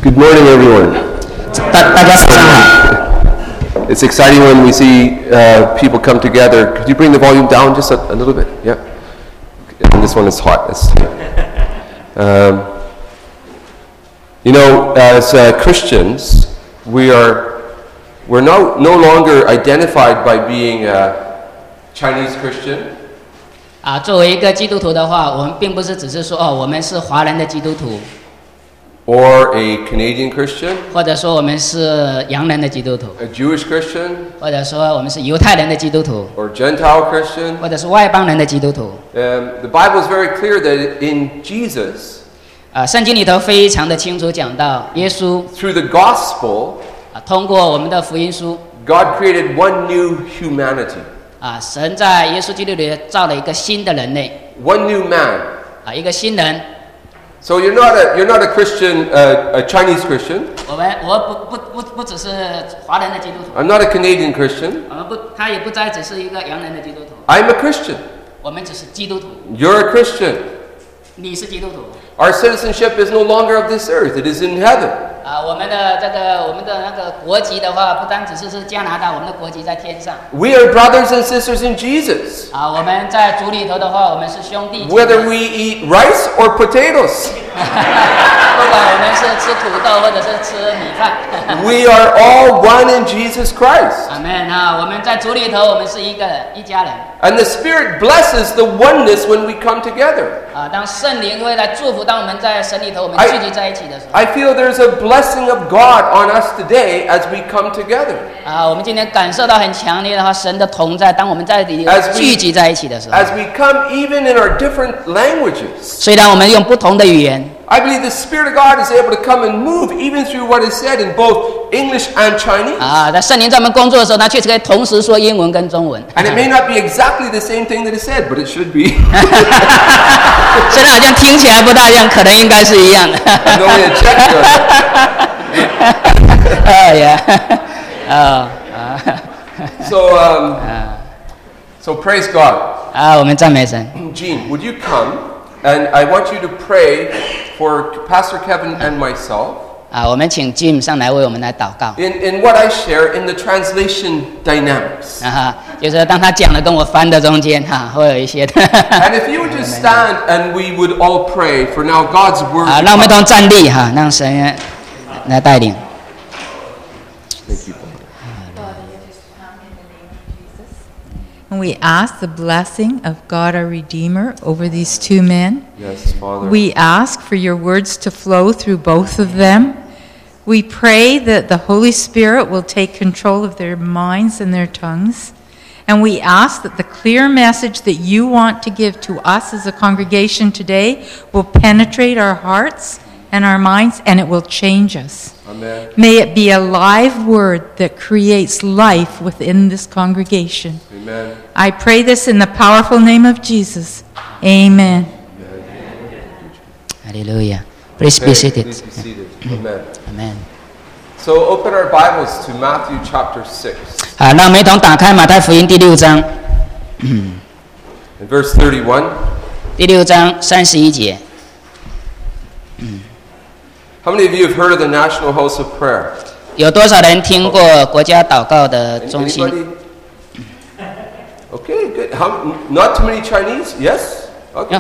Good morning, everyone. 大家早上好。 It's exciting when we see people come together. Could you bring the volume down just a little bit? Yeah. And this one is hot. As Christians, we're no longer identified by being a Chinese Christian. 作为一个基督徒的话，我们并不是只是说我们是华人的基督徒， Or a Canadian Christian, 或者说我们是洋人的基督徒， a Jewish Christian, 或者说我们是犹太人的基督徒， or Gentile Christian. 或者是外邦人的基督徒。 The Bible is very clear that in Jesus, 圣经里头非常的清楚讲到，耶稣 through the gospel, 通过我们的福音书， God created one new humanity, 神在耶稣基督里造了一个新的人类， one new man. 一个新人。 So you're not a Christian, a Chinese Christian. 我不只是华人的基督徒， I'm not a Canadian Christian. 他也不再只是一个洋人的基督徒， I'm a Christian. 我们只是基督徒， You're a Christian. 你是基督徒。 Our citizenship is no longer of this earth. It is in heaven. 我们的那个国籍的话，不单只是加拿大，我们的国籍在天上。 We are brothers and sisters in Jesus. 我们在主里头的话，我们是兄弟姐妹。 Whether we eat rice or potatoes, 不管我们是吃土豆或者是吃米饭。 we are all one in Jesus Christ. 阿们我们在主里头，我们是一家人。 And the Spirit blesses the oneness when we come together. 当圣灵会来祝福，当我们在神里头，我们聚集在一起的时候。 I feel there's a blessing of God on us today as we come together. 我们今天感受到很强烈的神的同在，当我们在里聚集在一起的时候。 As we come even in our different languages. 虽然我们用不同的语言。 I believe the Spirit of God is able to come and move even through what is said in both English and Chinese. 在圣灵在我们工作的时候，他确实可以同时说英文跟中文。 And it may not be exactly the same thing that is said, but it should be. 虽然好像听起来不大一样，可能应该是一样的。 No way to check So praise God. 我们赞美神。 Gene, would you come? And I want you to pray for Pastor Kevin and myself. 我们请 Jim 上来为我们来祷告。 In what I share in the translation dynamics. 就是当他讲的跟我翻的中间会有一些的。 And if you would just stand and we would all pray for now God's word. 让我们都站立让神来带领。 Thank you. And we ask the blessing of God our Redeemer over these two men. Yes, Father. We ask for your words to flow through both of them. We pray that the Holy Spirit will take control of their minds and their tongues. And we ask that the clear message that you want to give to us as a congregation today will penetrate our hearts and our minds, and it will change us. Amen. May it be a live word that creates life within this congregation. Amen. I pray this in the powerful name of Jesus. Amen. Hallelujah. Please be seated. Please be seated. Amen. Amen. So open our Bibles to Matthew chapter 6. 让我们一同打开马太福音第6章。 In verse 31. 第6章31节。 How many of you have heard of the National House of Prayer? 有多少人听过国家祷告的中心？ Anybody? Okay, good. Not too many Chinese? Yes? Okay.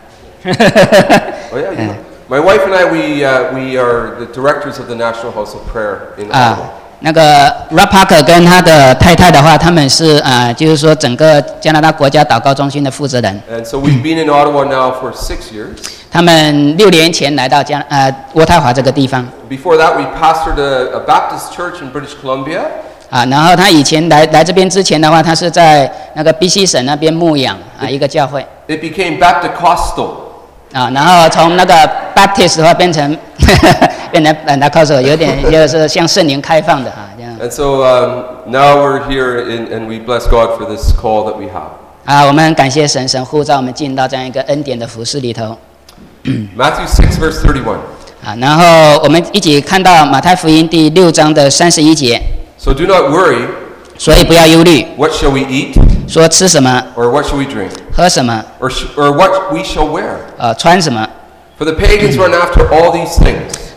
Oh yeah, you know. My wife and I, we are the directors of the National House of Prayer in Ottawa. 那个 Rob Parker 跟他的太太的话，他们是就是说整个加拿大国家祷告中心的负责人。 And so we've been in Ottawa now for 6 years. 他们6年前来到渥太华这个地方。 Before that, we pastored a Baptist church in British Columbia. 然后他以前来这边之前的话，他是在那个 BC 省那边牧养一个教会。 It became Baptist-Costal. 然后从那个 Baptist 的话变成Pentecostal， 有点就是像圣灵开放的这样。 And so now we're here and we bless God for this call that we have. 我们感谢神呼召我们进到这样一个恩典的服事里头。 Matthew 6 verse 31. 然后我们一起看到马太福音第6章的31节。 So do not worry. 所以不要忧虑。 What shall we eat? 说吃什么？ Or what shall we drink? 喝什么？ Or what we shall wear? 穿什么？ For the pagans run after all these things.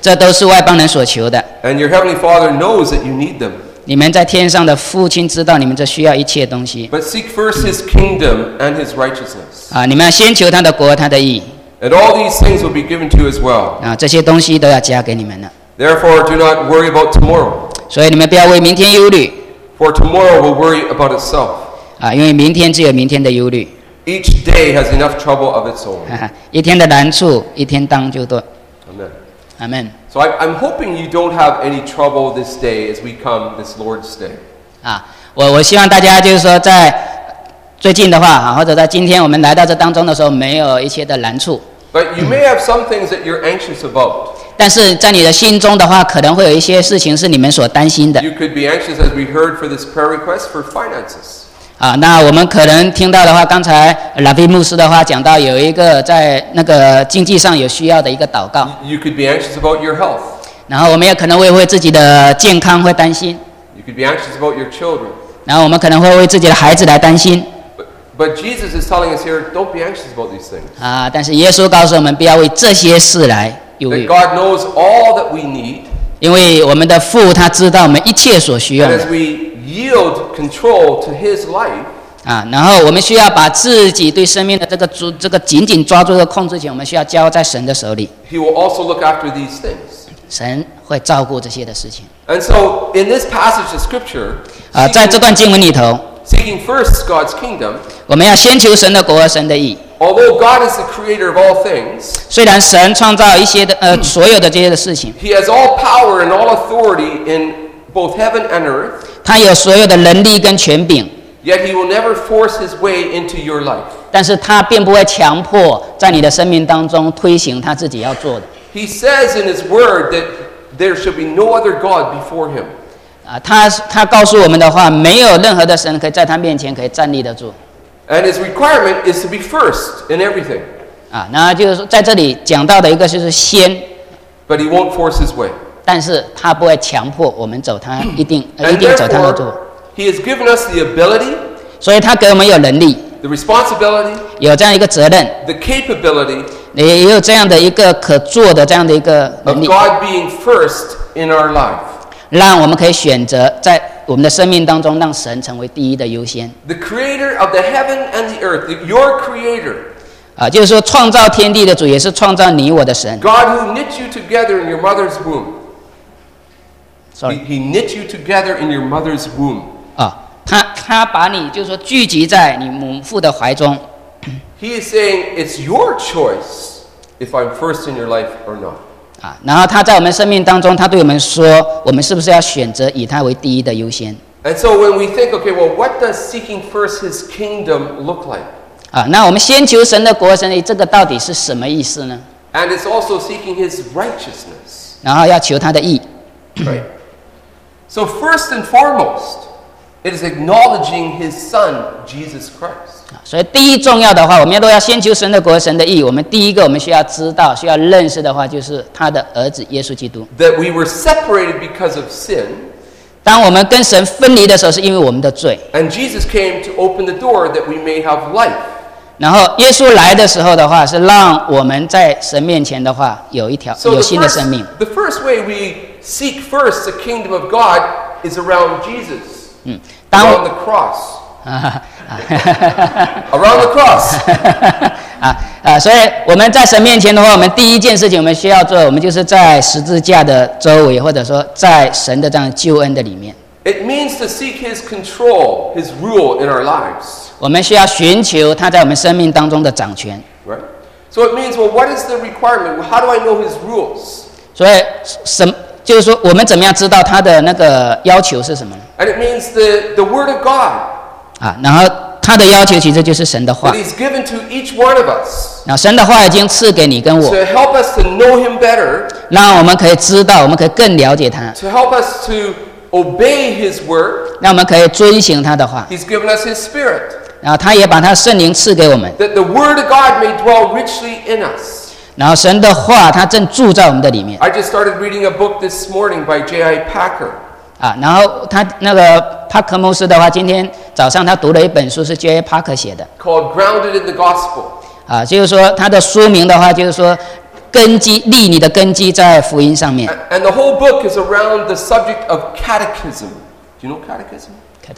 这都是外邦人所求的。 And your heavenly Father knows that you need them. 你们在天上的父亲知道你们这需要一切东西 But seek first his kingdom and his righteousness. 啊！你们要先求他的国，他的义 And all these things will be given to you as well. 啊！这些东西都要加给你们的， Therefore, do not worry about tomorrow, 所以你们不要为明天忧虑 for tomorrow will worry about itself. 啊！因为明天只有明天的忧虑， Each day has enough trouble of its own. 哈哈，一天的难处一天当就多。 Amen. 阿门 So I'm hoping you don't have any trouble this day as we come this Lord's Day. 啊！我希望大家就是说在最近的话啊，或者在今天我们来到这当中的时候，没有一些的难处。 But you may have some things that you're anxious about. 但是在你的心中的话，可能会有一些事情是你们所担心的 You could be anxious, as we heard, for this prayer request for finances. 啊。那我们可能听到的话，刚才拉菲牧师的话讲到，有一个在那个经济上有需要的一个祷告， You could be anxious about your health. 然后我们也可能会为自己的健康会担心， You could be anxious about your children. 然后我们可能会为自己的孩子来担心 But Jesus is telling us here, don't be anxious about these things. 啊。但是耶稣告诉我们，不要为这些事来忧 That 虑， God knows all that we need. 因为我们的父他知道我们一切所需要 And 的 as we yield control to his life, 啊。然后我们需要把自己对生命的这个紧紧抓住这个控制权，我们需要交在神的手里， he will also look after these things. 神会照顾这些的事情 And so, in this passage of Scripture, 啊。在这段经文里头， seeking first God's kingdom, 我们要先求神的国和神的义。 although God is the creator of all things, 虽然神创造一些的所有的这些的事情， he has all power and all authority in both heaven and earth, 他有所有的能力跟权柄， yet he will never force his way into your life. 但是他并不会强迫在你的生命当中推行他自己要做的 He says in his word that there should be no other God before him. 啊。他告诉我们的话，没有任何的神可以在他面前可以站立得住 And his requirement is to be first in everything, 啊。那就是说在这里讲到的一个就是先， but he won't force his way. 但是他不会强迫我们走他一定 And 走他的路， therefore, he has given us the ability, 所以他给我们有能力， the responsibility, 有这样一个责任， the capability 也有这样的一个可做的这样的一个 of 能力， God being first in our life. 让我们可以选择在我们的生命当中让神成为第一的优先 The creator of the heaven and the earth, your creator, 啊，就是说创造天地的主也是创造你我的神。 God who knit you together in your mother's womb. Sorry He knit you together in your mother's womb. 啊，他把你就是说聚集在你母父的怀中 He is saying it's your choice if I'm first in your life or not. 啊，然后他在我们生命当中，他对我们说，我们是不是要选择以他为第一的优先 And so when we think, okay, well, what does seeking first his kingdom look like? 啊？那我们先求神的国，神的义，这个到底是什么意思呢？ And it's also seeking his righteousness, 然后要求他的义 right? So first and foremost, it is acknowledging his son, Jesus Christ. 啊，所以第一重要的话，我们都要先求神的国、神的义。我们第一个我们需要知道、需要认识的话，就是他的儿子耶稣基督。 That we were separated because of sin, 当我们跟神分离的时候，是因为我们的罪。 and Jesus came to open the door that we may have life. 然后耶稣来的时候的话，是让我们在神面前的话有一条 So 有新的生命。 the first way we seek first the kingdom of God is around Jesus, 当 around the cross. 啊 Around the cross. 所以我们在神面前的话，我们第一件事情我们需要做，我们就是在十字架的周围，或者说在神的这样救恩的里面， It means to seek his control, his rule in our lives. 我们需要寻求他在我们生命当中的掌权。 Right? So it means, well, what is the requirement? How do I know his rules? 所以就是说，我们怎么样知道他的那个要求是什么呢？ And it means the word of God 啊，然后他的要求其实就是神的话 that。he's given to each one of us 然后神的话已经赐给你跟我， to help us to know him better, 让我们可以知道，我们可以更了解他， to help us to obey his word. 让我们可以遵行他的话。 He's given us his spirit, 然后他也把他圣灵赐给我们， that the word of God may dwell richly in us. 然后神的话他正住在我们的里面 I just started reading a book this morning by J.I. Packer. 啊。然后他那个帕克牧师的话，今天早上他读了一本书，是 J.A. Parker 写的 Called Grounded in the Gospel. 啊，就是说他的书名的话，就是说根基，立你的根基在福音上面。 And the whole book is around the subject of catechism. Do you know catechism?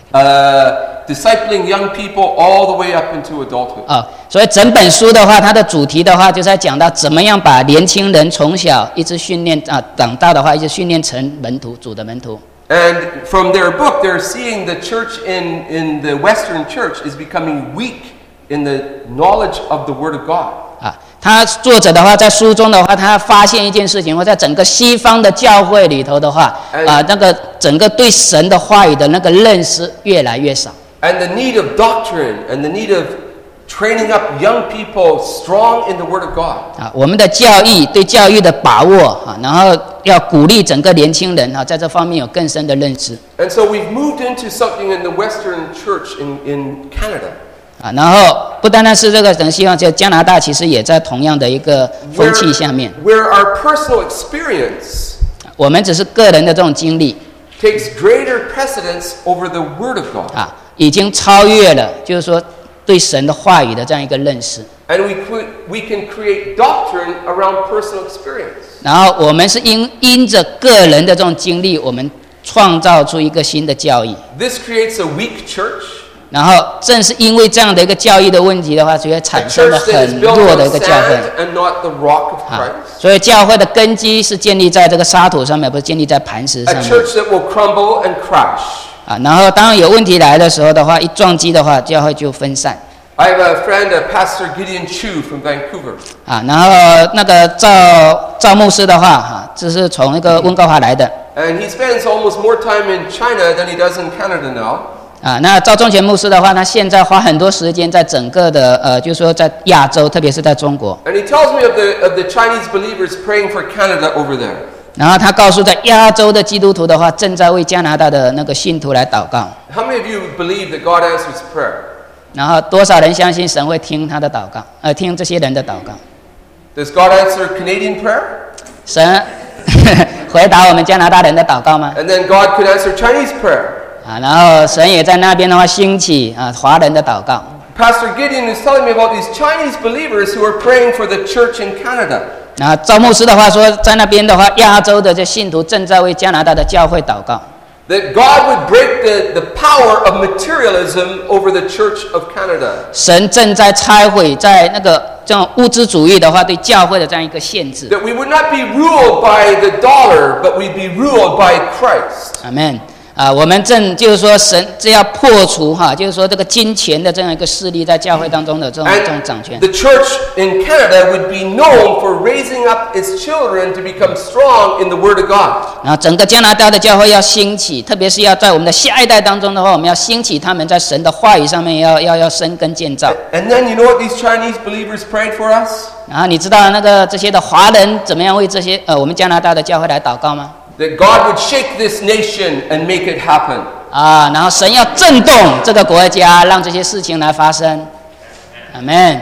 Discipling young people all the way up into adulthood. 所以整本书的话，它的主题的话，就是在讲到怎么样把年轻人从小一直训练长大的话，一直训练成门徒，主的门徒。 And from their book, they're seeing the church in the Western church is becoming weak in the knowledge of the Word of God. 他作者的话，在书中的话，他发现一件事情，或在整个西方的教会里头的话，那个整个对神的话语的那个认识越来越少。 And the need of doctrine and the need of training up young people strong in the Word of God. 我们的教义对教育的把握然后要鼓励整个年轻人在这方面有更深的认知。 And so we've moved into something in the Western church in Canada. 然后不单单是这个等希望，就加拿大其实也在同样的一个风气下面。 Where our personal experience 我们只是个人的这种经历 takes greater precedence over the Word of God. 已经超越了，就是说对神的话语的这样一个认识。 And we can create doctrine around personal experience. 然后我们是因着个人的这种经历，我们创造出一个新的教义。 This creates a weak church. 然后正是因为这样的一个教义的问题的话，所以产生了很弱的一个教会。所以教会的根基是建立在这个沙土上面，不是建立在磐石上面。 A church that will crumble and crash. 然后当有问题来的时候的话，一撞击的话，教会就分散。 I have a friend, Pastor Gideon Chu from Vancouver. 然后那个赵牧师的话这是从那个温哥华来的。 And he spends almost more time in China than he does in Canada now. 那赵忠全牧师的话，他现在花很多时间在整个的就是说在亚洲，特别是在中国。 And he tells me of the Chinese believers praying for Canada over there. 然后他告诉在亚洲的基督徒的话，正在为加拿大的那个信徒来祷告。 How many of you believe that God answers prayer? 然后多少人相信神会听他的祷告？听这些人的祷告。 Does God answer Canadian prayer? 神回答我们加拿大人的祷告吗？ And then God could answer Chinese prayer. 然后神也在那边的话兴起华人的祷告。 Pastor Gideon is telling me about these Chinese believers who are praying for the church in Canada. 然后赵牧师的话说，在那边的话，亚洲的这信徒正在为加拿大的教会祷告。 That God would break the power of materialism over the Church of Canada. 神正在拆毁在那个这种物质主义的话对教会的这样一个限制。 That we would not be ruled by the dollar, but we'd be ruled by Christ. Amen. 我们就是说神这要破除就是说这个金钱的这样一个势力在教会当中的这种掌权。 The church in Canada would be known for raising up its children to become strong in the Word of God. 然后整个加拿大的教会要兴起，特别是要在我们的下一代当中的话，我们要兴起他们在神的话语上面要生根建造。 And then you know what these Chinese believers prayed for us? 然后你知道那个这些的华人怎么样为这些我们加拿大的教会来祷告吗 ？That God would shake this nation and make it happen. 然后神要震动这个国家，让这些事情来发生。Amen.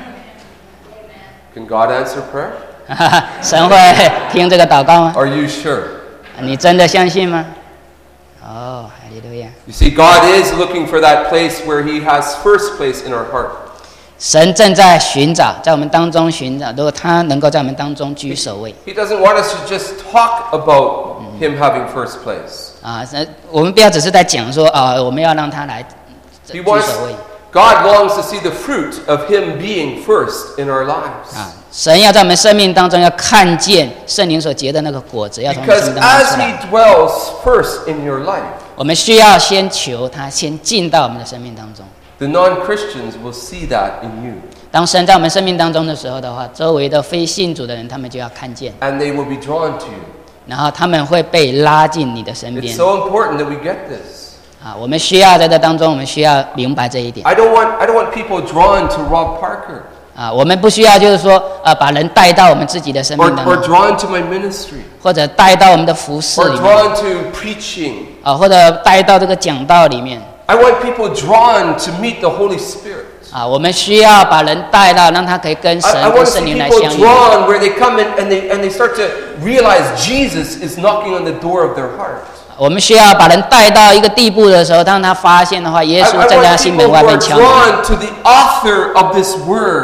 Can God answer prayer? 神会听这个祷告吗 Are you sure? 你真的相信吗？哈利路亚。 You see, God is looking for that place where He has first place in our heart. 神正在寻找，在我们当中寻找，如果他能够在我们当中居首位。 He doesn't want us to just talk about Him having first place. 我们不要只是在讲说我们要让他来居首位。 God longs to see the fruit of Him being first in our lives. 神要在我们生命当中要看见圣灵所结的那个果子，要从我们生命当中出来。 Because as He dwells first in your life, 我们需要先求他先进到我们的生命当中。 The non-Christians will see that in you. 当神在我们生命当中的时候的话，周围的非信主的人，他们就要看见。 And they will be drawn to you. 然后他们会被拉进你的身边。 It's so important that we get this. 我们需要在这当中，我们需要明白这一点。 I don't want people drawn to Rob Parker. 我们不需要就是说把人带到我们自己的生命当中。 Or drawn to my ministry. 或者带到我们的服事里面。 Or drawn to preaching. 或者带到这个讲道里面。 I want people drawn to meet the Holy Spirit. 我们需要把人带到，让他可以跟神跟圣灵来相遇。 I want to see people drawn where they come and they start to realize Jesus is knocking on the door of their heart. 我们需要把人带到一个地步的时候，当他发现的话，耶稣站在他心门外面敲门。I want people who are drawn to the author of this word.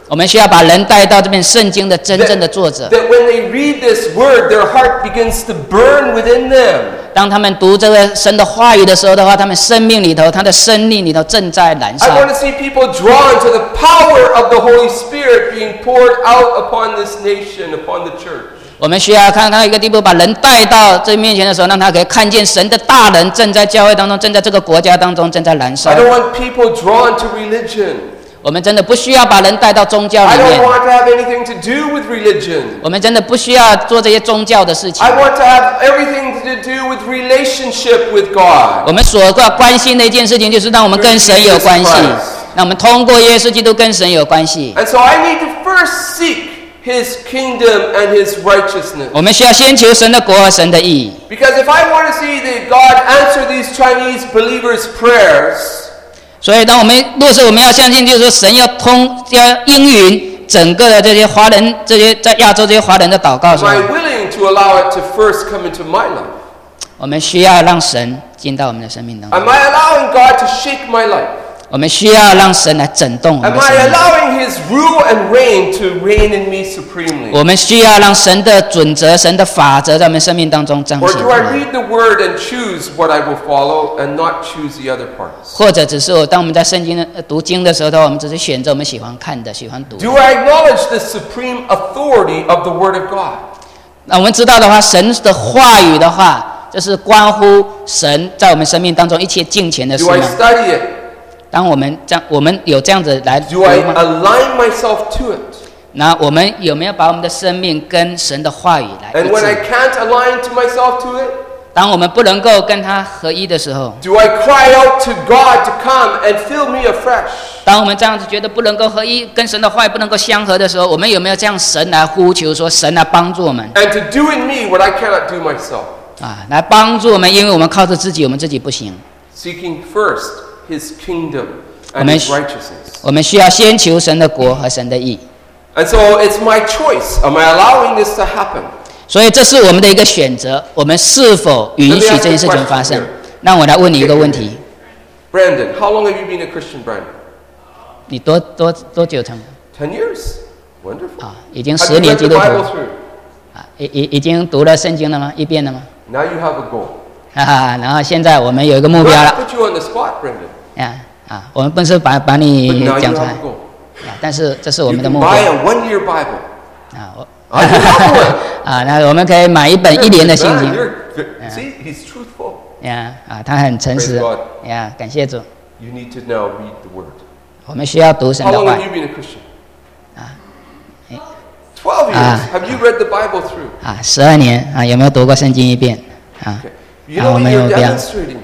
我们需要把人带到这本圣经的真正的作者。 That when they read this word, their heart begins to burn within them. 当他们读这个神的话语的时候的话，他们生命里头，他的生命里头正在燃烧。 I want to see people drawn to the power of the Holy Spirit being poured out upon this nation, upon the church. 我们需要看到一个地步，把人带到这面前的时候，让他可以看见神的大能正在教会当中，正在这个国家当中正在燃烧。 I don't want people drawn to religion. 我们真的不需要把人带到宗教里 I 面。 don't want to have anything to do with religion. 我们真的不需要做这些宗教的事情。 I want to have everything to do with relationship with God. 我们所要关心的一件事情，就是让我们跟神有关系，让我们通过耶稣基督跟神有关系。 And so I need to first seek His kingdom and His righteousness. 我们需要先求神的国和神的义。 Because if I want to see that God answer these Chinese believers' prayers, 所以，当我们若是我们要相信，就是说神要应允整个的这些华人，这些在亚洲这些华人的祷告的时 am 候， I willing to allow it to first come into my life? 我们需要让神进到我们的生命当中。 Am I allowing God to shake my life? 我们需要让神来震动我们 Am 的生 I 命。 allowing His rule and reign to reign in me supremely? 我们需要让神的准则、神的法则在我们生命当中彰 Or 显 do 出 I 来。 read the Word and choose what I will follow and not choose the other parts? 或者只是当我们在圣经读经的时候的话，我们只是选择我们喜欢看的、喜欢读的。 Do I acknowledge the supreme authority of the Word of God? 那我们知道的话，神的话语的话，这是关乎神在我们生命当中一切敬虔的事 Do I 吗？ study it? 当我们有这样子来读 Do I 吗？ align myself to it? 那我们有没有把我们的生命跟神的话语来一 And when I 致？ can't align to myself to it, 当我们不能够跟他合一的时候， do I cry out to God to come and fill me afresh? 当我们这样子觉得不能够合一，跟神的话语不能够相合的时候，我们有没有这样神来呼求说神来帮助我们 And to do in me what I cannot do myself? 啊，来帮助我们，因为我们靠着自己，我们自己不行。 Seeking first His kingdom and Amen. His righteousness. 我们需要先求神的国和神的义， And so it's my choice. Am I allowing this to happen? 所以这是我们的一个选择，我们是否允许这件事情发生？那我来问你一个问题： Brandon, how long have you been a Christian, Brandon? 你多久成 10 years. Wonderful. 啊？已经 Have 10 you 年 read 基 the 督徒 Bible through? 啊，已经读了圣经了吗？一遍了吗？ Now you have a goal. 哈哈，然后现在我们有一个目 I'm 标 not 了 to put you on the spot, Brandon. 我们不是把 But 你 now 讲 you 出 have 来 a goal. 但是这是我 You 们的 can 目标 buy a 1-year Bible. 啊， You have one. 那我们可以买一本1年的圣 Man, 经 you're good. See, he's truthful. 他很诚实 Praise God 感谢主， You need to now read the Word. 我们需要读神 How 的 long 话 have you been a Christian? 哎 12 years. Have you read the Bible through? 12年有没有读过圣经一遍 Okay. You know 我 what 们有 you're 这样 demonstrating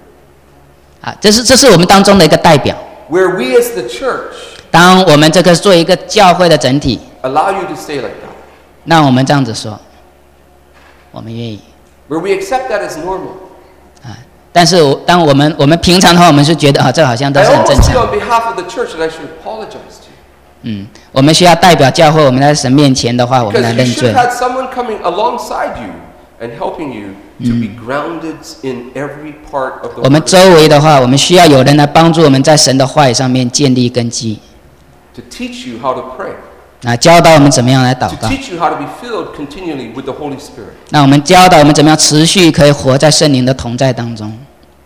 here? 这是我们当中的一个代表。 Where we as the church 当我们这个做一个教会的整体， allow you to stay like that. 那我们这样子说，我们愿意 Where we accept that as normal. 但是当我们平常的话，我们是觉得这好像都 I 是很正 almost feel 常。 on behalf of the church that I should apologize to you. 我们需要代表教会，我们在神面前的话，我们来 Because you 认 should 罪 have。had someone coming alongside you and helping you to be grounded in every part of the 我们 Word 周围的话，我们需要有人来帮助我们在神的话语上面建立根基， to teach you how to pray, 教导我们怎么样来祷 to 告。 teach you how to be filled continually with the Holy Spirit. 那我们教导我们怎么样持续可以活在圣灵的同在当中。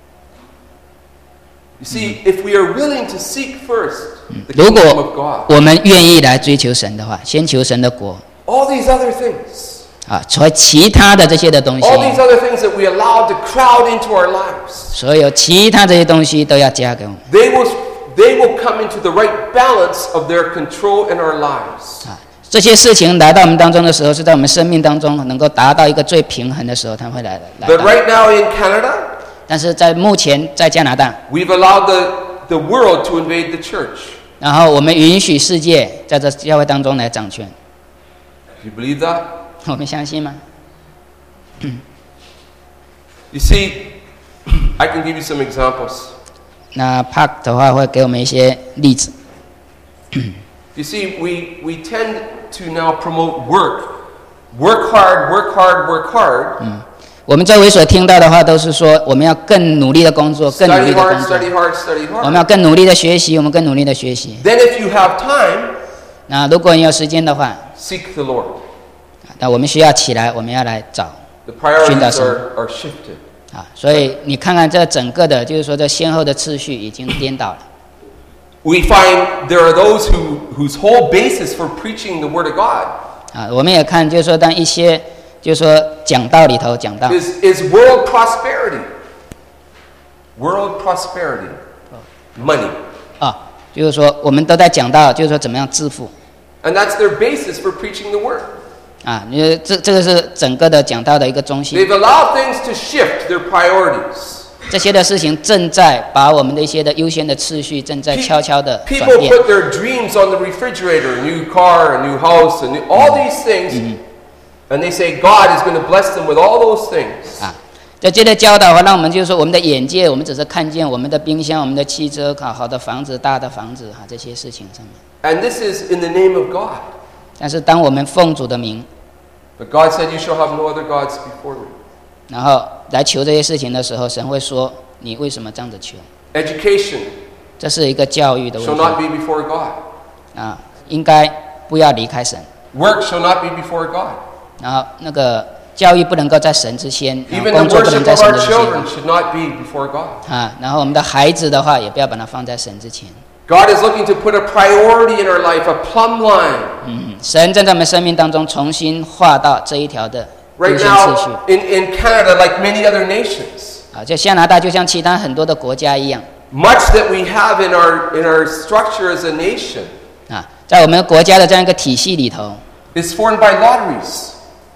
You see, if we are willing to seek first the 如 kingdom of 果 God, 我们愿意来追求神的话，先求神的国 all these other things, 除了其他的这些的东西， all these other things that we allow to crowd into our lives, 所有其他这些东西都要加给我们。 they will come into the right balance of their control in our lives. 这些事情来到我们当中的时候，是在我们生命当中能够达到一个最平衡的时候，它会来 But 到。 right now in Canada, 但是在目前在加拿大， we've allowed the world to invade the church. 然后我们允许世界在这教会当中来掌权， Do you believe that? 我们相信吗？ You see, I can give you some examples. 那 Park 的话会给我们一些例子。 You see, we tend to now promote work. Work hard, work hard, work hard. 我们周围所听到的话都是说，我们要更努力的工作，更努 Study 力的 hard, 工作， study hard, study 我们 hard. 要更努力的学习，我们更努力的学习。 Then if you have time, 那如果你有时间的话 seek the Lord. 那我们需要起来，我们要来找 The priorities are shifted. 啊，所以你看看这整个的，就是说这先后的次序已经颠倒了。 We find there are those whose whole basis for preaching the Word of God 啊，我们也看，就是说当一些，就是说讲道里头讲到 is world prosperity, money. 啊，就是说我们都在讲到，就是说怎么样致富。 And that's their basis for preaching the Word. 啊，因为这个是整个的讲道的一个中心。 They've allowed things to shift their priorities. 这些的事情正在把我们的一些的优先的次序正在悄悄的转 People 变。 put their dreams on the refrigerator, a new car, a new house, and all these things, and they say God is going to bless them with all those things. 啊，这接着教导让我们就是说我们的眼界，我们只是看见我们的冰箱、我们的汽车、好的房子、大的房子哈这些事情上面。 And this is in the name of God. 但是当我们奉主的名， But God said, "You shall have no other gods before me." 然后来求这些事情的时候，神会说：“你为什么这样子求？” Education 这是一个教育的问 shall 题 not be before God. 啊，应该不要离开神。 Work shall not be before God. 然后那个教育不能够在神之先，然后 Even 工 the 作不能 worship 在 of 神 our 之前 children should not be before God. 啊。然后我们的孩子的话，也不要把它放在神之前。 God is looking to put a priority in our life, a plumb line. 神正在我们生命当中重新画到这一条的优 Right 先次序 now, in Canada, like many other nations, 啊，就加拿大就像其他很多的国家一样 much that we have in our structure as a nation 啊，在我们国家的这样一个体系里头 is formed by lotteries.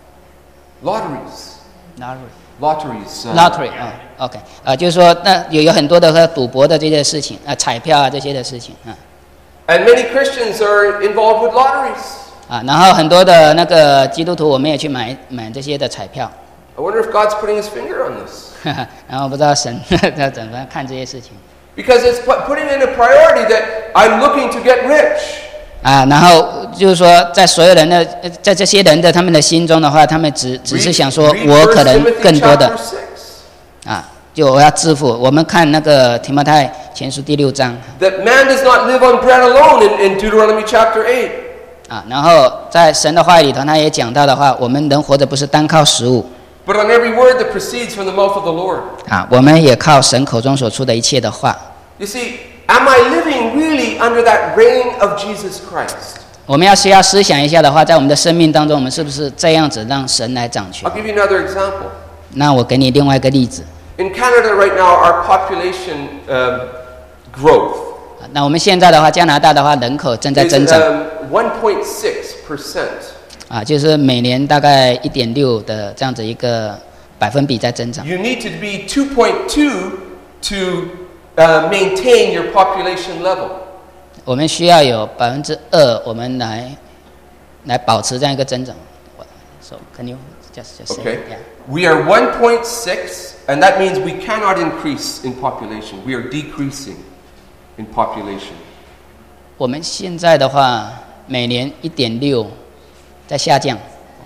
Lotteries. lottery 啊，OK 啊，就是说那有很多的赌博的这些事情啊，彩票啊这些的事情啊 And many Christians are involved with lotteries. 啊，然后很多的那个基督徒我们也去买这些的彩票， I wonder if God's putting his finger on this. 然后不知道神要怎么看这些事情 Because it's putting in a priority that I'm looking to get rich. 啊，然后就是说在所有人的在这些人的他们的心中的话，他们只是想说 Read 我 1 可能 Timothy 更多的 chapter 6. 啊，就我要致富。我们看那个提摩太前书第6章 That man does not live on bread alone in Deuteronomy chapter 8. 啊，然后在神的话语里头，他也讲到的话，我们人活着不是单靠食物 But on every word that proceeds from the mouth of the Lord. 啊，我们也靠神口中所出的一切的话。 You see, am I living really under that reign of Jesus Christ? 我们需要思想一下的话，在我们的生命当中，我们是不是这样子让神来掌权 I'll？ give you another example. 那我给你另外一个例子 In Canada right now, our population growth 啊，那我们现在的话，加拿大的话，人口正在 is 增长 1.6%. 啊，就是每年大概1.6的这样子一个百分比在增长。 You need to be 2.2 to maintain your population level. 我们需要有2%，我们来保持这样一个增长。So can you just say Okay. yeah? We are 1.6, and that means we cannot increase in population. We are decreasing in population. 我们现在的话，每年1.6在下降。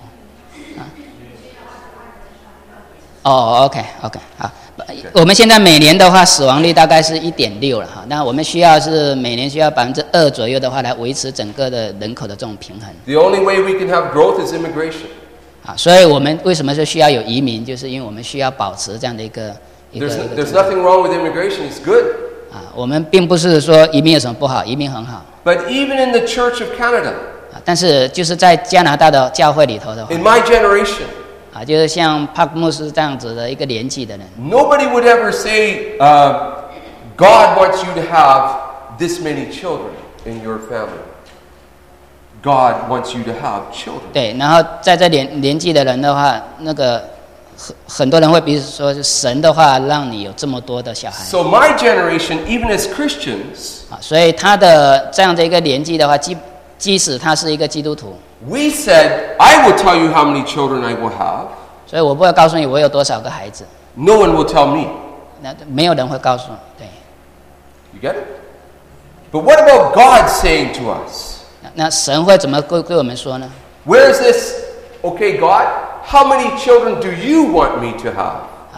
哦 ，OK， 好。我们现在每年的话，死亡率大概是1.6了哈。那我们需要是每年需要2%左右的话，来维持整个的人口的这种平衡。 The only way we can have growth is immigration. 啊，所以我们为什么是需要有移民？就是因为我们需要保持这样的一个 There's nothing wrong with immigration. It's good. 啊，我们并不是说移民有什么不好，移民很好 But even in the Church of Canada, 啊。但是就是在加拿大的教会里头的话 in my generation, 啊，就是像帕克牧师这样子的一个年纪的人 nobody would ever say, God wants you to have this many children in your family. God wants you to have children. 对，然后在这年纪的人的话，那个很多人会比如说是神的话让你有这么多的小孩 So my generation, even as Christians, 啊，所以他的这样的一个年纪的话，即使他是一个基督徒， we said, I will tell you how many children I will have. 所以我不会告诉你我有多少个孩子， No one will tell me. 那没有人会告诉你。对， You get it? But what about God saying to us? 那神会怎么对我们说呢？ Where is this? Okay, God, how many children do you want me to have? 啊，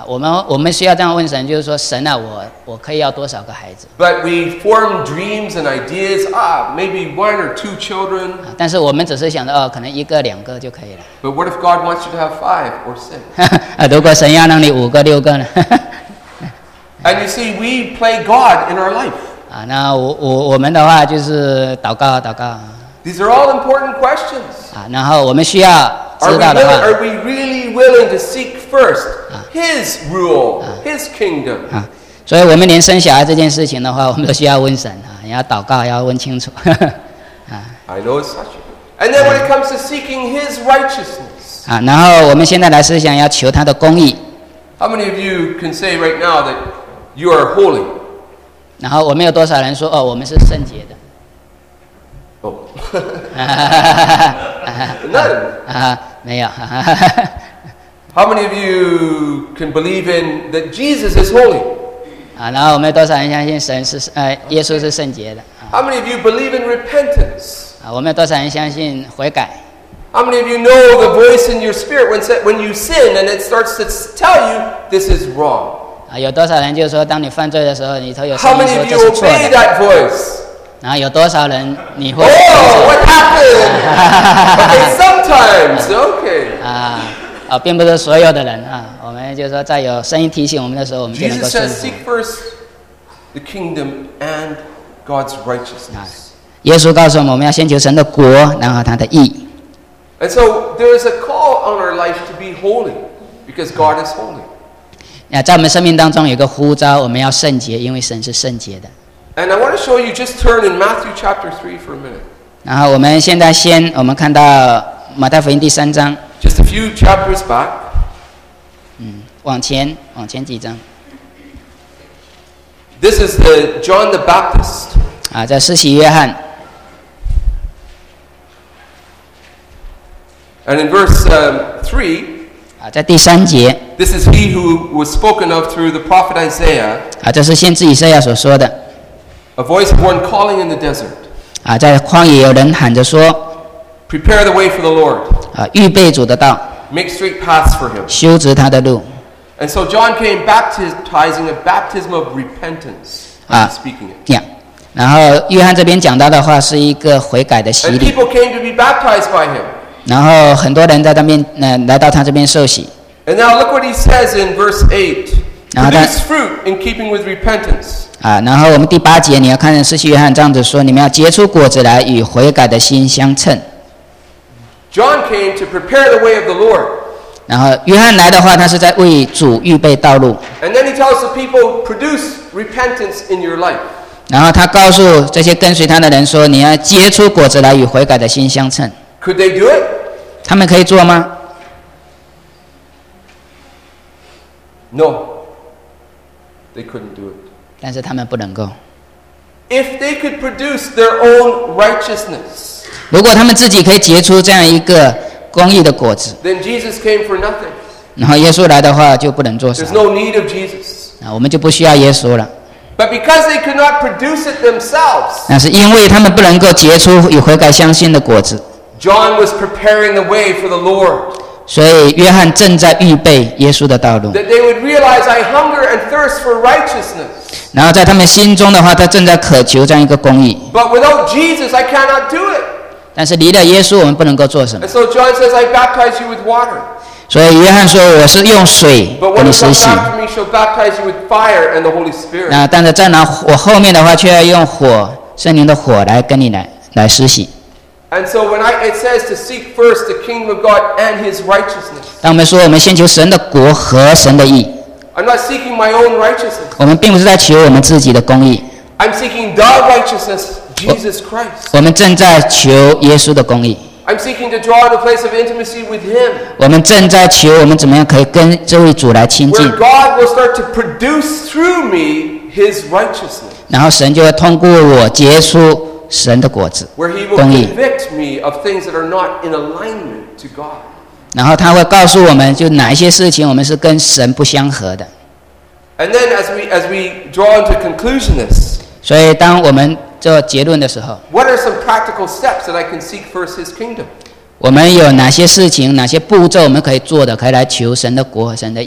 我们需要这样问神，就是说神啊，我可以要多少个孩子 ？But we form dreams and ideas. Maybe 1 or 2 children. 但是我们只是想着可能1个2个就可以了。 But what if God wants you to have 5 or 6? 如果神要让你5个6个呢？ And you see, we play God in our life. 那我们的话就是祷告祷告。 These are all important questions. 然后我们需要知道的话 Are we really willing to seek first His rule, His kingdom? 所以我们连生小孩这件事情的话，我们都需要问神也要祷告，要问清楚。 I know it's such a. And then when it comes to seeking His righteousness. 然后我们现在来思想要求他的公义。 How many of you can say right now that you are holy? 然后我们有多少人说我们是圣洁的？ Oh. None. 没有。 How many of you can believe in that Jesus is holy? 然后我们有多少人相信神是耶稣是圣洁的？ How many of you believe in repentance? 我们有多少人相信悔改？ How many of you know the voice in your spirit when you sin and it starts to tell you this is wrong? 有多少人就是说，当你犯罪的时候，里头有声 How 音 many 说 of 这 you 是错 obey 的？ that voice? 然后有多少人你会？ Oh, what happened? Okay, sometimes. Okay. 并不是所有的人我们就是说，在有声音提醒我们的时候，我们就能够 Jesus 顺 says, 服。 seek first the kingdom and God's righteousness. 耶稣告诉我们，我们要先求神的国，然后他的义。 And so there is a call on our life to be holy because God is holy. 在我们生命当中有一个呼召，我们要圣洁，因为神是圣洁的。 And I want to show you, just turn in Matthew chapter 3 for a minute. 然后我们现在我们看到马太福音第3章。 Just a few chapters back. 往前几章。 This is John the Baptist. 在施洗约翰。 And in verse 3. 在第3节。 This is he who was spoken of through the prophet Isaiah. 这是先知以赛亚所说的。 A voice of one calling in the desert. 在荒野有人喊着说 Prepare the way for the Lord. 预备主的道 Make straight paths for him. 修直他的路。 And so John came baptizing a baptism of repentance. Speaking it. 然后约翰这边讲到的话是一个悔改的洗 And 礼。 people came to be baptized by him. 然后很多人在那边来到他这边受洗。 And now look what he says in verse 8. Produce fruit in keeping with repentance. 然后我们第8节你要看施洗约翰这样子说，你们要结出果子来，与悔改的心相称。 John came to prepare the way of the Lord. 然后约翰来的话，他是在为主预备道路。 And then he tells the people, produce repentance in your life. 然后他告诉这些跟随他的人说，你要结出果子来，与悔改的心相称。 Could they do it? 他们可以做吗？ No. They couldn't do it. 但是他们不能够。 If they could produce their own righteousness, 如果他们自己可以结出这样一个公义的果子， then Jesus came for nothing. 然后耶稣来的话就不能做啥 There's no need of Jesus. 我们就不需要耶稣了。 But because they could not produce it themselves, 那是因为他们不能够结出与悔改相信的果子， John was preparing the way for the Lord. 所以约翰正在预备耶稣的道路。 That they would realize, I hunger and thirst for righteousness. 然后在他们心中的话，他正在渴求这样一个公义。 But without Jesus, I cannot do it. 但是离了耶稣，我们不能够做什么。 And so John says, I baptize you with water. 所以约翰说：“我是用水 But 给 one 你 who 施 comes 洗。 after me shall baptize you with fire and the Holy Spirit. 但是在我后面的话，却要用圣灵的火来跟你来施洗。 And so when it says to seek first the kingdom of God and His righteousness, 当我们说我们先求神的国和神的义， I'm not seeking my own righteousness. 我们并不是在求我们自己的公义， I'm seeking the righteousness, Jesus Christ. 我们正在求耶稣的公义。 I'm seeking to draw to a place of intimacy with Him, 我们正在求我们怎么样可以跟这位主来亲近， where God will start to produce through me His righteousness, 然后神就会通过我结出神的果子， where He will 公义。 convict me of things that are not in alignment to God. 然后他会告诉我们，就哪一些事情我们是跟神不相合的。 And then as we draw into conclusion this, 所以当我们做结论的时候， what are some practical steps that I can seek first His kingdom? 我们有哪些事情、哪些步骤我们可以做的，可以来求神的国和神的义。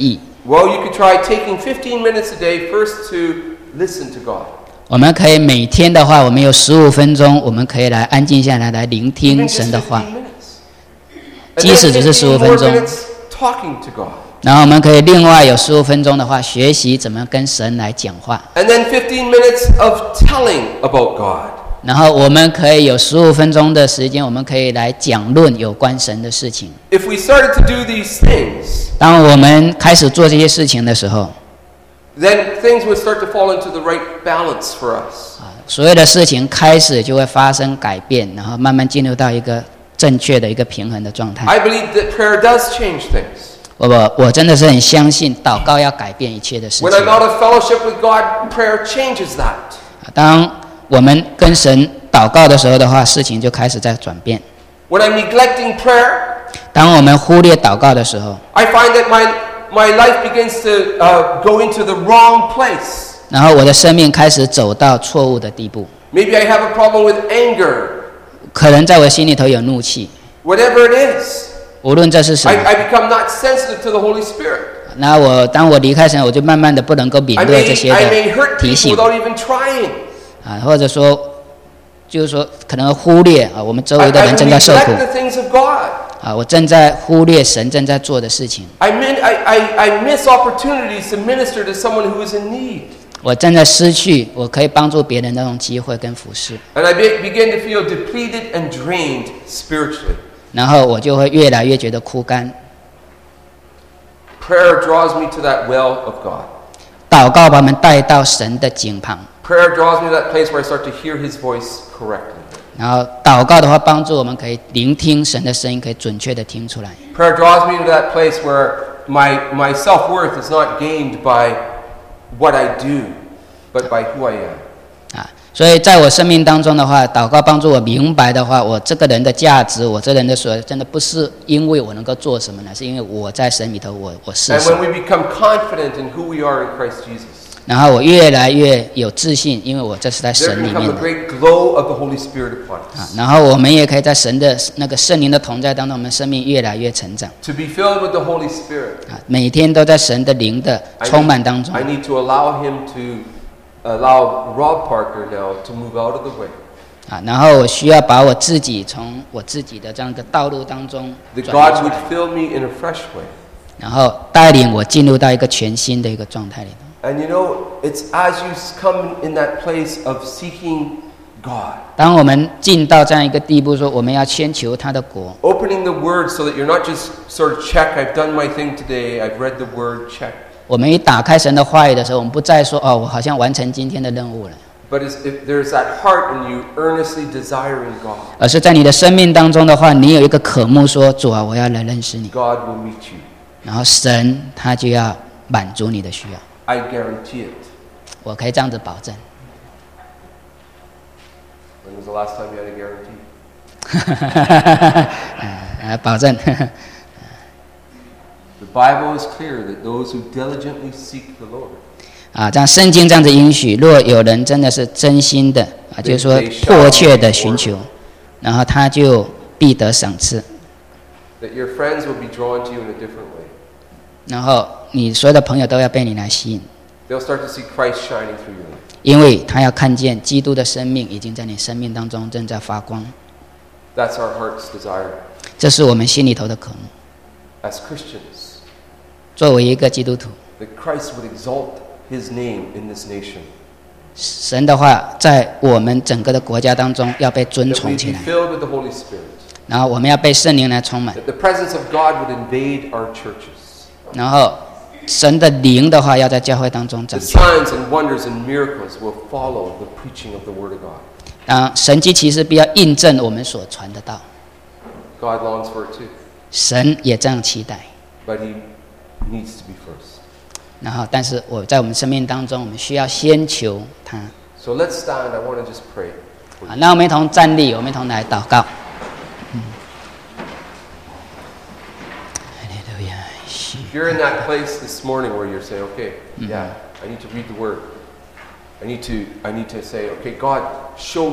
Well, you could try taking 15 minutes a day first to listen to God. 我们可以每天的话，我们有15分钟，我们可以来安静下来，来聆听神的话。即使只是15分钟。然后我们可以另外有15分钟的话，学习怎么跟神来讲话。 And then 15 minutes of telling about God. 然后我们可以有15分钟的时间，我们可以来讲论有关神的事情。 If we started to do these things, 当我们开始做这些事情的时候， then things would start to fall into the right balance for us. 所有的事情开始就会发生改变，然后慢慢进入到一个正确的一个平衡的状态。 I believe that prayer does change things. 我真的是很相信祷告要改变一切的事情。 When I'm out of fellowship with God, prayer changes that. 当我们跟神祷告的时候的话，事情就开始在转变。 When I'm neglecting prayer, 当我们忽略祷告的时候， I find that my life begins to go into the wrong place. 然后我的生命开始走到错误的地步。 Maybe I have a problem with anger. 可能在我心里头有怒气。 Whatever it is. 无论这是什么。 I become not sensitive to the Holy Spirit. 那当我离开神，我就慢慢的不能够敏锐这些的提醒。 without even trying. 或者说，就是说，可能忽略我们周围的人正在受苦。我正在忽略神正在做的事情。 I miss opportunities to minister to someone who is in need. 我正在失去我可以帮助别人的那种机会跟服侍。 And I begin to feel depleted and drained spiritually. 然后我就会越来越觉得枯干。 Prayer draws me to that well of God. 祷告把我们带到神的井旁。 Prayer draws me to that place where I start to hear His voice correctly. 然后祷告的话，帮助我们可以聆听神的声音，可以准确的听出来。 Prayer draws me to that place where my self-worth is not gained by what I do, but by who I am. 所以在我生命当中的话，祷告帮助我明白的话，我这个人的价值，我这人的所真的不是因为我能够做什么，乃是因为我在神里头，我是什么。 And when we become confident in who we are in Christ Jesus. 然后我越来越有自信，因为我这是在神里面的。然后我们也可以在神的那个圣灵的同在当中，我们生命越来越成长。 To be filled with the Holy Spirit. 每天都在神的灵的充满当中。 I need to allow Him to allow Rob Parker now to move out of the way. 然后我需要把我自己从我自己的这样一个道路当中转出来。 That God would fill me in a fresh way. 然后带领我进入到一个全新的一个状态里头。 And you know, it's as you come in that place of seeking God. 当我们进到这样一个地步，说我们要先求他的国。 Opening the Word so that you're not just sort of check. I've done my thing today. I've read the Word. Check. 我们一打开神的话语的时候，我们不再说我好像完成今天的任务了。 But if there's that heart in you earnestly desiring God. 而是在你的生命当中的话，你有一个渴慕说，主啊，我要来认识你。 God will meet you. 然后神他就要满足你的需要。 I guarantee it. 我可以这样子保证。 When was the last time you had a guarantee? 保证。 The Bible is clear that those who diligently seek the Lord. 这样圣经这样子允许，若有人真的是真心的就是说迫切的寻求，然后他就必得赏赐。 That your friends will be drawn to you in a different way. 然后你所有的朋友都要被你来吸引。 They'll start to see Christ shining through you. 因为他要看见基督的生命已经在你生命当中正在发光。 That's our heart's desire. 这是我们心里头的渴慕。 As Christians, 作为一个基督徒， that Christ would exalt His name in this nation. 神的话在我们整个的国家当中要被尊 That 崇 we'd 起 be 来， filled with the Holy Spirit. 然后我们要被圣灵来充满， That the presence of God would invade our churches. 然后神的灵的话要在教会当中 The 掌权。 signs and wonders and miracles will follow the preaching of the Word of God. 神迹奇事必要印证我们所传的道。 God longs for it too. 神也这样期待。 But He needs to be first. 然后，但是我在我们生命当中，我们需要先求他。 So let's stand. I want to just pray. 那我们一同站立，我们一同来祷告。 If you're in that place this morning where you're saying, okay, yeah, I need to read the Word. I need to say, okay, God, show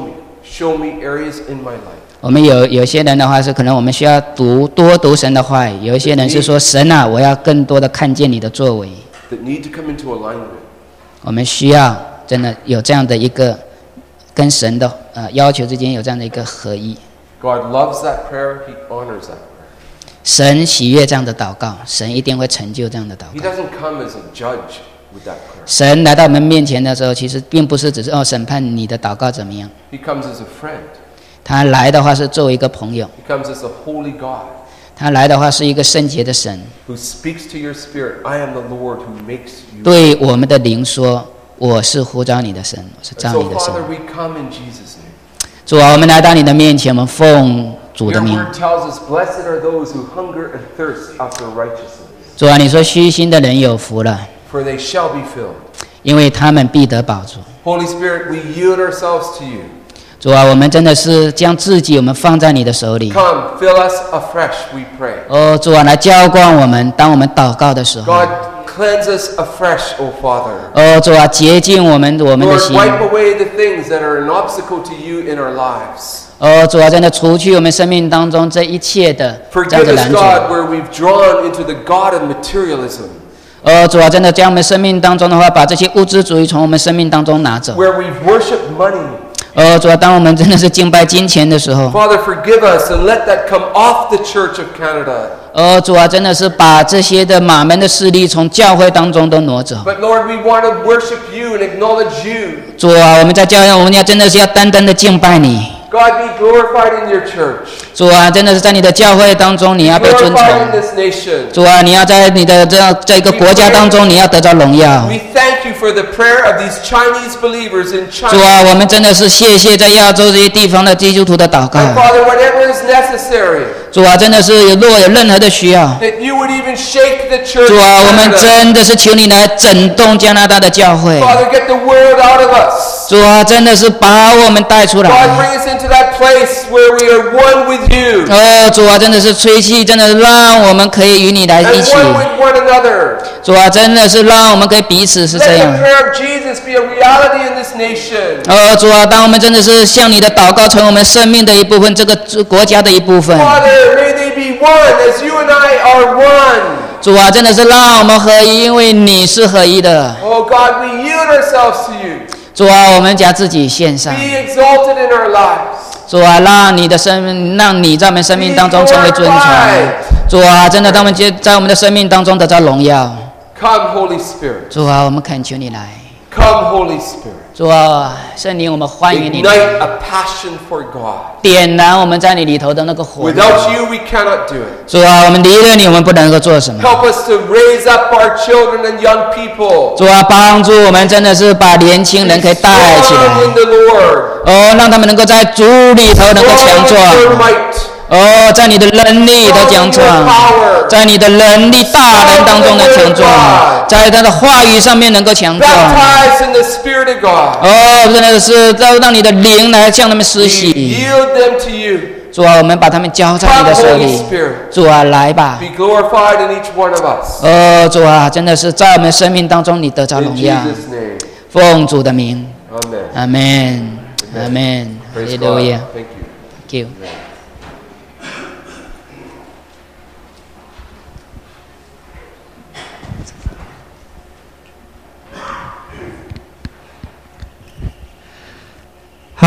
me areas in my life. 我们有些人的话是可能我们需要多读神的话语，有一些人是说神啊，我要更多的看见你的作为。 That need to come into alignment. 我们需要真的有这样的一个跟神的要求之间有这样的一个合一。 God loves that prayer. He honors that prayer. 神喜悦这样的祷告，神一定会成就这样的祷 He 告。 doesn't come as a judge with that prayer. 神来到我们面前的时候，其实并不是只是审判你的祷告怎么样。 He comes as a friend. 他来的话是作为一个朋友， He comes as a holy God 他来的话是一个圣洁的神， who speaks to your spirit. I am the Lord who makes you. 对我们的灵说：“我是呼召你的神，我是 And 召 so, 你的神。 Father, we come in Jesus' name. ” 主啊，我们来到你的面前，我们奉主的 Your 名。 word tells us, "Blessed are those who hunger and thirst after righteousness, 主啊，你说虚心的人有福了， for they shall be filled." 因为他们必得饱足。 Holy Spirit, we yield ourselves to you. 主啊，我们真的是将自己我们放在你的手里。 Come, fill us afresh, we pray. 哦，主啊，来浇灌我们，当我们祷告的时候。 God, cleanse us afresh, O Father. 哦，主啊，洁净我们的 Lord, 心。 wipe away the things that are an obstacle to you in our lives. 哦，主啊，真的除去我们生命当中这一切的这样 Forgive 的 us, 拦阻。 God, where we've drawn into the God of materialism, 哦，主啊，真的将我们生命当中的话，把这些物质主义从我们生命当中拿走。 where we've worshipped money. 哦，主啊，当我们真的是敬拜金钱的时候， Father, forgive us and let that come off the Church of Canada. 哦，主啊，真的是把这些的马门的势力从教会当中都挪走。 But Lord, we want to worship you and acknowledge you. 主啊，我们在教会，我们要真的是要单单的敬拜你。 God, be glorified in your church. 主啊，真的是在你的教会当中，你要被尊 Glorified in 崇。 this nation. 主啊，你要在你的这一个国家当中，你要得到荣耀。 We thank you for the prayer of these Chinese believers in 主啊， China. 我们真的是谢谢在亚洲这些地方的基督徒的祷告。 And Father, whatever is necessary, 主啊，真的是如果有任何的需要， that you would even shake the church 主 of 啊，我们 Canada. 真的是求你来整动加拿大的教会。 Father, get the word out of us. 主啊，真的是把我们带出 God, 来。 bring us into that place where we are one with you 哦，主啊，真的是吹气，真的让我们可以与你来 and 一起。 one with one another. 主啊，真的是让我们可以彼此是 Let 这 the 样。 prayer of Jesus be a reality in this nation. 哦，主啊，当我们真的是向你的祷告成为我们生命的一部分，这个国家的一部分。 Father, may they be one as you and I are one. 主啊，真的是让我们合一，因为你是合一的。 Oh God, we yield ourselves to you. 主啊，我们将自己献上。 Be exalted in our lives. 主啊，让你的生命，让你在我们生命当中成为尊崇。主啊，真的，当我们在我们的生命当中得到荣耀。 Come, Holy Spirit. 主啊，我们恳求你来。 Come, Holy Spirit. 主啊，圣灵，我们欢迎你来 Ignite a passion for God. 点燃我们在你里头的那个火。 Without you, we cannot do it. 主啊，我们离了你，我们不能够做什么。 Help us to raise up our children and young people. 主啊，帮助我们真的是把年轻人可以带起 Strong 来。 in the Lord. 哦，让他们能够在主里头能够 Strong 强 in 壮。 your might. 哦，在你的能力里头强壮，在你的能力大能当中的强壮，在他的话语上面能够强壮。 Baptized in the Spirit of God. 哦，真的是让你的灵来向他们施 We 洗。 yield them to you. 主啊，我们把他们交在你 Come, 的手 Holy 里。 Spirit. 主啊，来吧。 Be glorified in each one of us. 哦，主啊，真的是在我们生命当中，你得着 In 荣耀。 Jesus' name. 奉主的名， Amen. 阿门，阿门，哈 Praise 利路 God. 亚 Thank you. ，Thank you。